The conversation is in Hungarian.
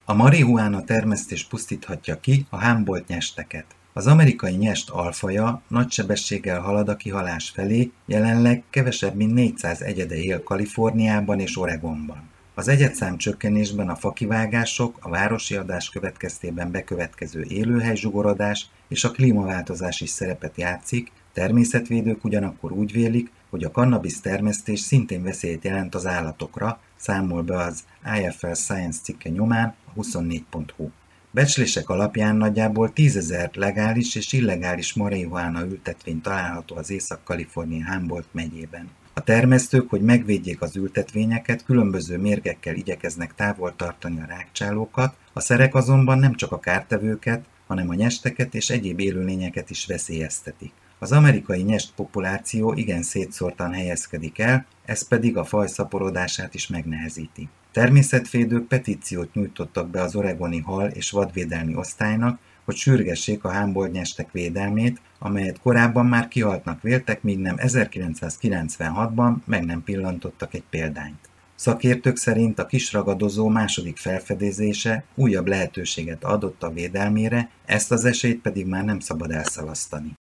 A marihuána termesztés pusztíthatja ki a Humboldt-nyesteket. Az amerikai nyest alfaja nagy sebességgel halad a kihalás felé, jelenleg kevesebb mint 400 egyede él Kaliforniában és Oregonban. Az egyedszám csökkenésben a fakivágások, a városiasodás következtében bekövetkező élőhelyzsugorodás és a klímaváltozás is szerepet játszik, természetvédők ugyanakkor úgy vélik, hogy a kannabisz termesztés szintén veszélyt jelent az állatokra, számol be az IFL Science cikke nyomán a 24.hu. Becslések alapján nagyjából 10 000 legális és illegális marihuána ültetvény található az Észak-Kalifornia Humboldt megyében. A termesztők, hogy megvédjék az ültetvényeket, különböző mérgekkel igyekeznek távol tartani a rágcsálókat, a szerek azonban nem csak a kártevőket, hanem a nyesteket és egyéb élőlényeket is veszélyeztetik. Az amerikai nyest populáció igen szétszórtan helyezkedik el, ez pedig a faj szaporodását is megnehezíti. Természetvédők petíciót nyújtottak be az oregoni hal- és vadvédelmi osztálynak, hogy sürgessék a Humboldt-nyestek védelmét, amelyet korábban már kihaltnak véltek, míg nem 1996-ban meg nem pillantottak egy példányt. Szakértők szerint a kisragadozó második felfedezése újabb lehetőséget adott a védelmére, ezt az esélyt pedig már nem szabad elszalasztani.